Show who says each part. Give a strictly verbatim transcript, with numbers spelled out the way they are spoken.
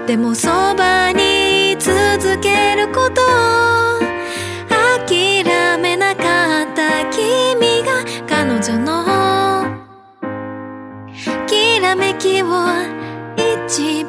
Speaker 1: でもそばに続けること諦めなかった君が彼女のきらめきを一